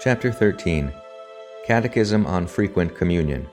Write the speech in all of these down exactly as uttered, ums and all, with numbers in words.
Chapter thirteen. Catechism on Frequent Communion.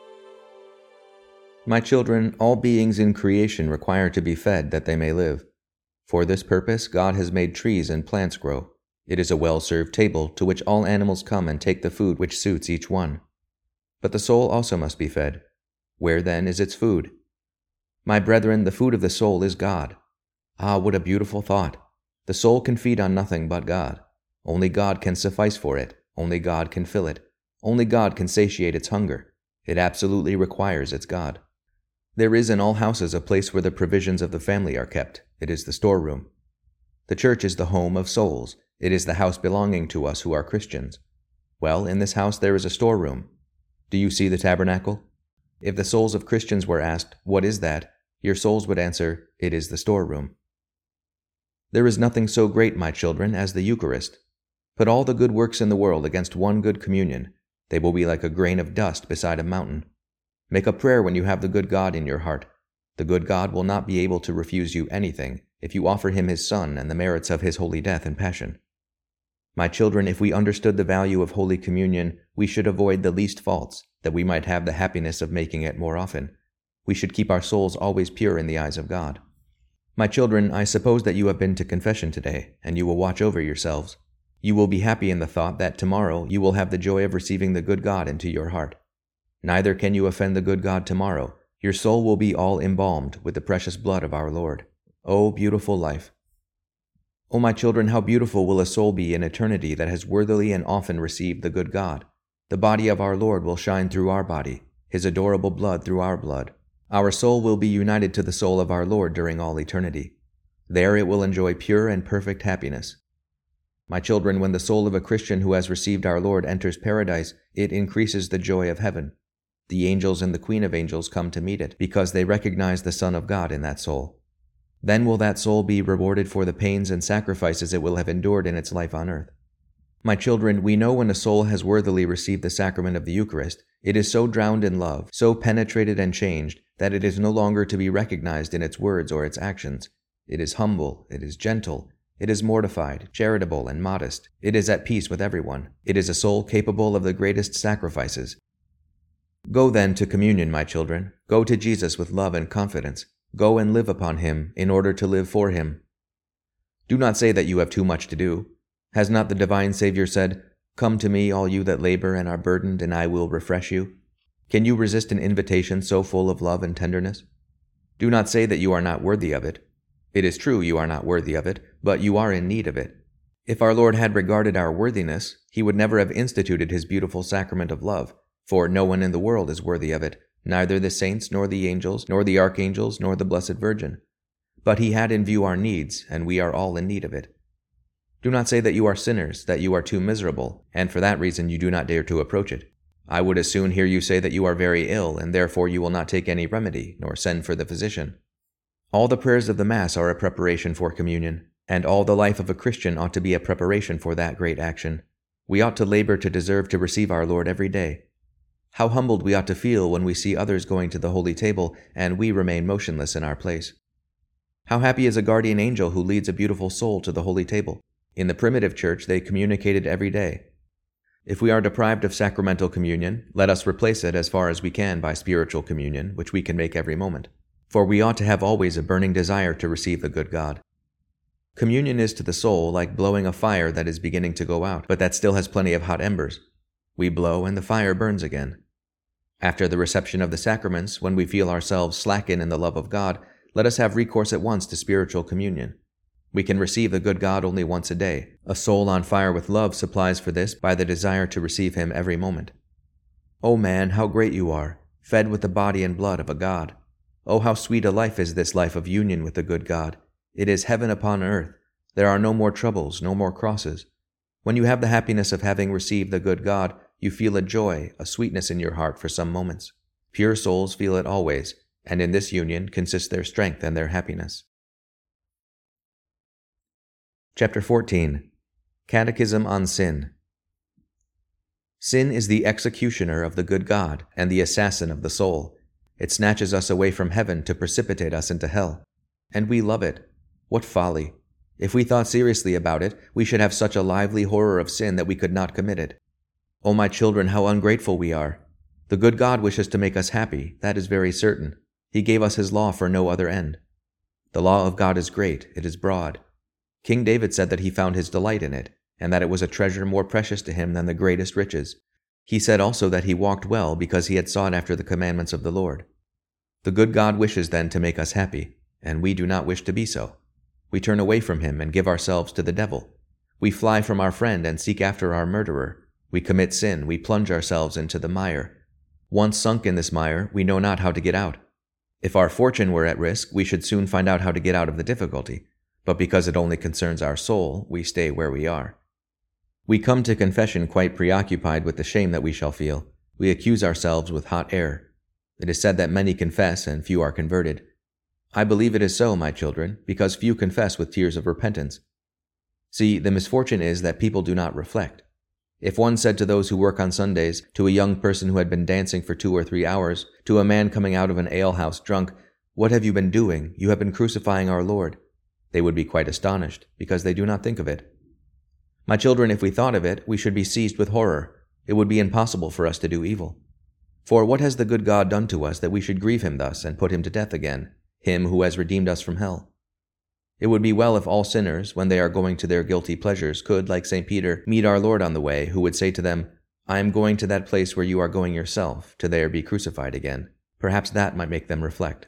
My children, all beings in creation require to be fed that they may live. For this purpose God has made trees and plants grow. It is a well-served table to which all animals come and take the food which suits each one. But the soul also must be fed. Where then is its food? My brethren, the food of the soul is God. Ah, what a beautiful thought! The soul can feed on nothing but God. Only God can suffice for it. Only God can fill it. Only God can satiate its hunger. It absolutely requires its God. There is in all houses a place where the provisions of the family are kept. It is the storeroom. The church is the home of souls. It is the house belonging to us who are Christians. Well, in this house there is a storeroom. Do you see the tabernacle? If the souls of Christians were asked, "What is that?" your souls would answer, "It is the storeroom." There is nothing so great, my children, as the Eucharist. Put all the good works in the world against one good communion. They will be like a grain of dust beside a mountain. Make a prayer when you have the good God in your heart. The good God will not be able to refuse you anything if you offer him his Son and the merits of his holy death and passion. My children, if we understood the value of Holy Communion, we should avoid the least faults, that we might have the happiness of making it more often. We should keep our souls always pure in the eyes of God. My children, I suppose that you have been to confession today, and you will watch over yourselves. You will be happy in the thought that tomorrow you will have the joy of receiving the good God into your heart. Neither can you offend the good God tomorrow. Your soul will be all embalmed with the precious blood of our Lord. O beautiful life! O my children, how beautiful will a soul be in eternity that has worthily and often received the good God. The body of our Lord will shine through our body, his adorable blood through our blood. Our soul will be united to the soul of our Lord during all eternity. There it will enjoy pure and perfect happiness. My children, when the soul of a Christian who has received our Lord enters paradise, it increases the joy of heaven. The angels and the Queen of Angels come to meet it, because they recognize the Son of God in that soul. Then will that soul be rewarded for the pains and sacrifices it will have endured in its life on earth. My children, we know when a soul has worthily received the sacrament of the Eucharist, it is so drowned in love, so penetrated and changed, that it is no longer to be recognized in its words or its actions. It is humble, it is gentle, it is mortified, charitable, and modest. It is at peace with everyone. It is a soul capable of the greatest sacrifices. Go then to communion, my children. Go to Jesus with love and confidence. Go and live upon him in order to live for him. Do not say that you have too much to do. Has not the divine Savior said, "Come to me, all you that labor and are burdened, and I will refresh you"? Can you resist an invitation so full of love and tenderness? Do not say that you are not worthy of it. It is true you are not worthy of it, but you are in need of it. If our Lord had regarded our worthiness, he would never have instituted his beautiful sacrament of love, for no one in the world is worthy of it, neither the saints, nor the angels, nor the archangels, nor the Blessed Virgin. But he had in view our needs, and we are all in need of it. Do not say that you are sinners, that you are too miserable, and for that reason you do not dare to approach it. I would as soon hear you say that you are very ill, and therefore you will not take any remedy, nor send for the physician. All the prayers of the Mass are a preparation for communion, and all the life of a Christian ought to be a preparation for that great action. We ought to labor to deserve to receive our Lord every day. How humbled we ought to feel when we see others going to the holy table, and we remain motionless in our place. How happy is a guardian angel who leads a beautiful soul to the holy table. In the primitive church they communicated every day. If we are deprived of sacramental communion, let us replace it as far as we can by spiritual communion, which we can make every moment. For we ought to have always a burning desire to receive the good God. Communion is to the soul like blowing a fire that is beginning to go out, but that still has plenty of hot embers. We blow and the fire burns again. After the reception of the sacraments, when we feel ourselves slacken in the love of God, let us have recourse at once to spiritual communion. We can receive the good God only once a day. A soul on fire with love supplies for this by the desire to receive him every moment. O man, how great you are, fed with the body and blood of a God. Oh, how sweet a life is this life of union with the good God. It is heaven upon earth. There are no more troubles, no more crosses. When you have the happiness of having received the good God, you feel a joy, a sweetness in your heart for some moments. Pure souls feel it always, and in this union consists their strength and their happiness. Chapter fourteen. Catechism on Sin. Sin is the executioner of the good God and the assassin of the soul. It snatches us away from heaven to precipitate us into hell. And we love it. What folly! If we thought seriously about it, we should have such a lively horror of sin that we could not commit it. O my children, how ungrateful we are! The good God wishes to make us happy, that is very certain. He gave us his law for no other end. The law of God is great, it is broad. King David said that he found his delight in it, and that it was a treasure more precious to him than the greatest riches. He said also that he walked well because he had sought after the commandments of the Lord. The good God wishes then to make us happy, and we do not wish to be so. We turn away from him and give ourselves to the devil. We fly from our friend and seek after our murderer. We commit sin, we plunge ourselves into the mire. Once sunk in this mire, we know not how to get out. If our fortune were at risk, we should soon find out how to get out of the difficulty, but because it only concerns our soul, we stay where we are. We come to confession quite preoccupied with the shame that we shall feel. We accuse ourselves with hot air. It is said that many confess and few are converted. I believe it is so, my children, because few confess with tears of repentance. See, the misfortune is that people do not reflect. If one said to those who work on Sundays, to a young person who had been dancing for two or three hours, to a man coming out of an alehouse drunk, "What have you been doing? You have been crucifying our Lord," they would be quite astonished, because they do not think of it. My children, if we thought of it, we should be seized with horror. It would be impossible for us to do evil. For what has the good God done to us that we should grieve him thus and put him to death again, him who has redeemed us from hell? It would be well if all sinners, when they are going to their guilty pleasures, could, like Saint Peter, meet our Lord on the way, who would say to them, "I am going to that place where you are going yourself, to there be crucified again." Perhaps that might make them reflect.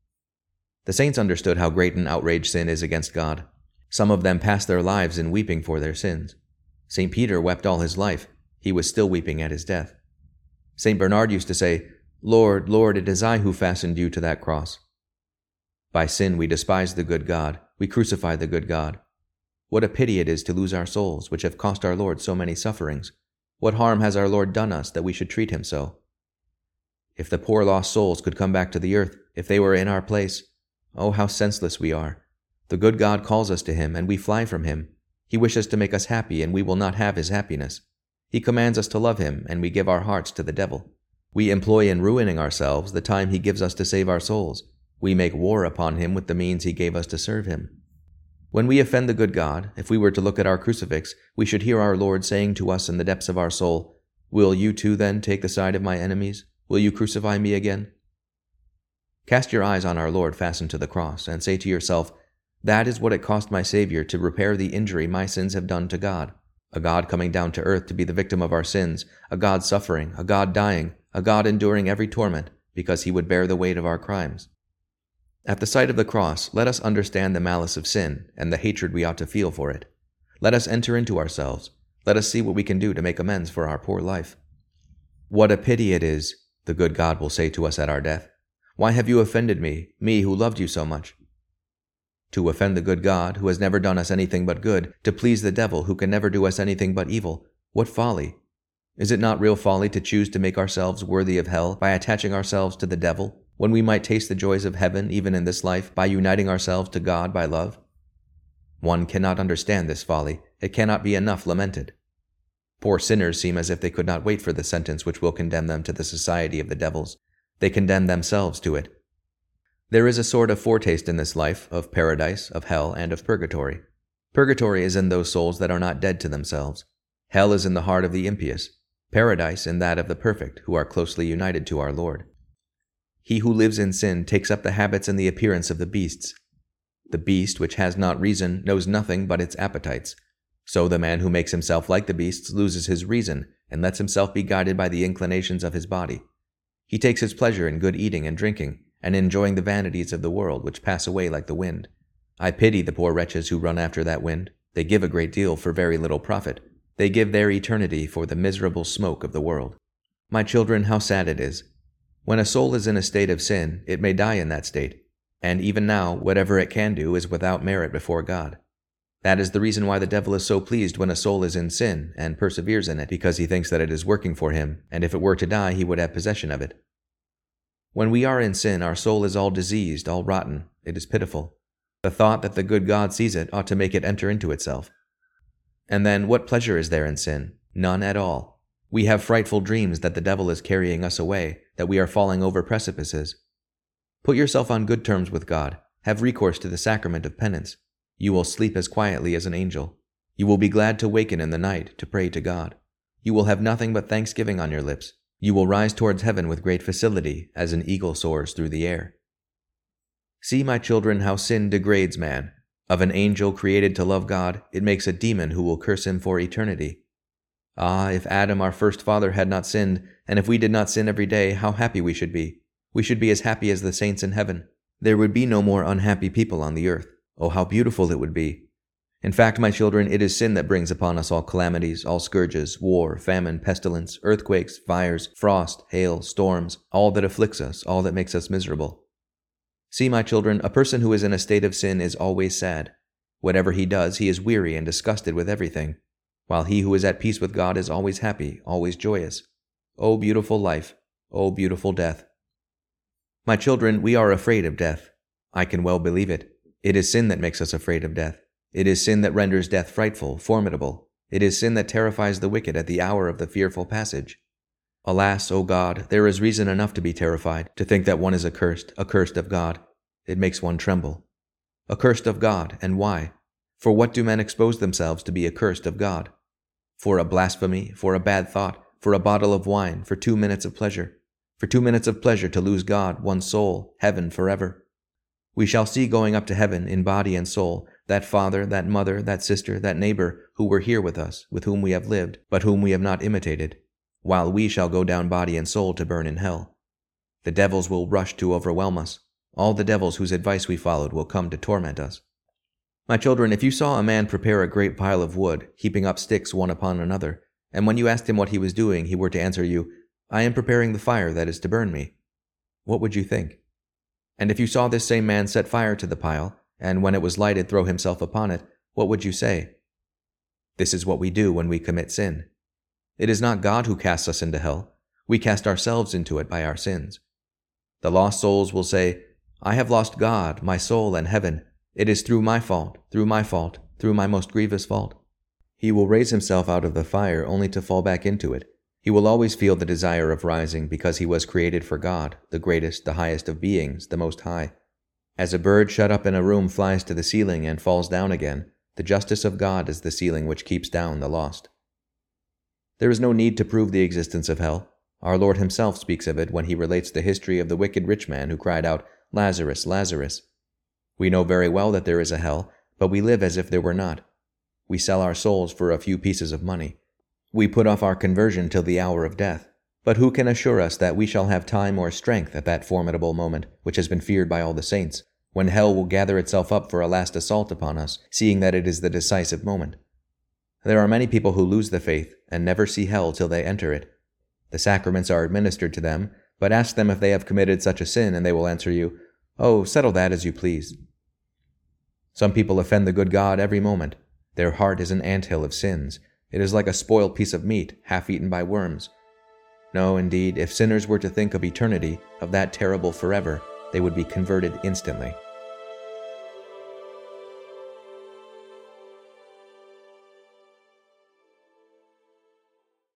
The saints understood how great an outrage sin is against God. Some of them passed their lives in weeping for their sins. Saint Peter wept all his life. He was still weeping at his death. Saint Bernard used to say, "Lord, Lord, it is I who fastened you to that cross." By sin we despise the good God. We crucify the good God. What a pity it is to lose our souls, which have cost our Lord so many sufferings. What harm has our Lord done us that we should treat him so? If the poor lost souls could come back to the earth, if they were in our place, oh, how senseless we are. The good God calls us to him, and we fly from him. He wishes to make us happy, and we will not have his happiness. He commands us to love him, and we give our hearts to the devil. We employ in ruining ourselves the time he gives us to save our souls. We make war upon him with the means he gave us to serve him. When we offend the good God, if we were to look at our crucifix, we should hear our Lord saying to us in the depths of our soul, "Will you too then take the side of my enemies? Will you crucify me again?" Cast your eyes on our Lord fastened to the cross, and say to yourself, "That is what it cost my Savior to repair the injury my sins have done to God. A God coming down to earth to be the victim of our sins, a God suffering, a God dying, a God enduring every torment, because he would bear the weight of our crimes." At the sight of the cross, let us understand the malice of sin and the hatred we ought to feel for it. Let us enter into ourselves. Let us see what we can do to make amends for our poor life. "What a pity it is," the good God will say to us at our death. "Why have you offended me, me who loved you so much?" To offend the good God, who has never done us anything but good, to please the devil, who can never do us anything but evil, what folly! Is it not real folly to choose to make ourselves worthy of hell by attaching ourselves to the devil, when we might taste the joys of heaven even in this life by uniting ourselves to God by love? One cannot understand this folly. It cannot be enough lamented. Poor sinners seem as if they could not wait for the sentence which will condemn them to the society of the devils. They condemn themselves to it. There is a sort of foretaste in this life of paradise, of hell, and of purgatory. Purgatory is in those souls that are not dead to themselves. Hell is in the heart of the impious. Paradise in that of the perfect, who are closely united to our Lord. He who lives in sin takes up the habits and the appearance of the beasts. The beast, which has not reason, knows nothing but its appetites. So the man who makes himself like the beasts loses his reason, and lets himself be guided by the inclinations of his body. He takes his pleasure in good eating and drinking, and enjoying the vanities of the world, which pass away like the wind. I pity the poor wretches who run after that wind. They give a great deal for very little profit. They give their eternity for the miserable smoke of the world. My children, how sad it is! When a soul is in a state of sin, it may die in that state, and even now, whatever it can do is without merit before God. That is the reason why the devil is so pleased when a soul is in sin, and perseveres in it, because he thinks that it is working for him, and if it were to die, he would have possession of it. When we are in sin, our soul is all diseased, all rotten. It is pitiful. The thought that the good God sees it ought to make it enter into itself. And then, what pleasure is there in sin? None at all. We have frightful dreams that the devil is carrying us away, that we are falling over precipices. Put yourself on good terms with God. Have recourse to the sacrament of penance. You will sleep as quietly as an angel. You will be glad to waken in the night to pray to God. You will have nothing but thanksgiving on your lips. You will rise towards heaven with great facility, as an eagle soars through the air. See, my children, how sin degrades man. Of an angel created to love God, it makes a demon who will curse him for eternity. Ah, if Adam, our first father, had not sinned, and if we did not sin every day, how happy we should be. We should be as happy as the saints in heaven. There would be no more unhappy people on the earth. Oh, how beautiful it would be. In fact, my children, it is sin that brings upon us all calamities, all scourges, war, famine, pestilence, earthquakes, fires, frost, hail, storms, all that afflicts us, all that makes us miserable. See, my children, a person who is in a state of sin is always sad. Whatever he does, he is weary and disgusted with everything, while he who is at peace with God is always happy, always joyous. O beautiful life! O beautiful death! My children, we are afraid of death. I can well believe it. It is sin that makes us afraid of death. It is sin that renders death frightful, formidable. It is sin that terrifies the wicked at the hour of the fearful passage. Alas, O God, there is reason enough to be terrified, to think that one is accursed, accursed of God. It makes one tremble. Accursed of God, and why? For what do men expose themselves to be accursed of God? For a blasphemy, for a bad thought, for a bottle of wine, for two minutes of pleasure. For two minutes of pleasure to lose God, one's soul, heaven forever. We shall see going up to heaven in body and soul, that father, that mother, that sister, that neighbor, who were here with us, with whom we have lived, but whom we have not imitated, while we shall go down body and soul to burn in hell. The devils will rush to overwhelm us. All the devils whose advice we followed will come to torment us. My children, if you saw a man prepare a great pile of wood, heaping up sticks one upon another, and when you asked him what he was doing, he were to answer you, I am preparing the fire that is to burn me, what would you think? And if you saw this same man set fire to the pile, and when it was lighted throw himself upon it, what would you say? This is what we do when we commit sin. It is not God who casts us into hell. We cast ourselves into it by our sins. The lost souls will say, I have lost God, my soul, and heaven. It is through my fault, through my fault, through my most grievous fault. He will raise himself out of the fire only to fall back into it. He will always feel the desire of rising because he was created for God, the greatest, the highest of beings, the Most High. As a bird shut up in a room flies to the ceiling and falls down again, the justice of God is the ceiling which keeps down the lost. There is no need to prove the existence of hell. Our Lord himself speaks of it when he relates the history of the wicked rich man who cried out, Lazarus, Lazarus. We know very well that there is a hell, but we live as if there were not. We sell our souls for a few pieces of money. We put off our conversion till the hour of death. But who can assure us that we shall have time or strength at that formidable moment, which has been feared by all the saints, when hell will gather itself up for a last assault upon us, seeing that it is the decisive moment? There are many people who lose the faith and never see hell till they enter it. The sacraments are administered to them, but ask them if they have committed such a sin, and they will answer you, Oh, settle that as you please. Some people offend the good God every moment. Their heart is an anthill of sins. It is like a spoiled piece of meat, half eaten by worms. No, indeed, if sinners were to think of eternity, of that terrible forever, they would be converted instantly.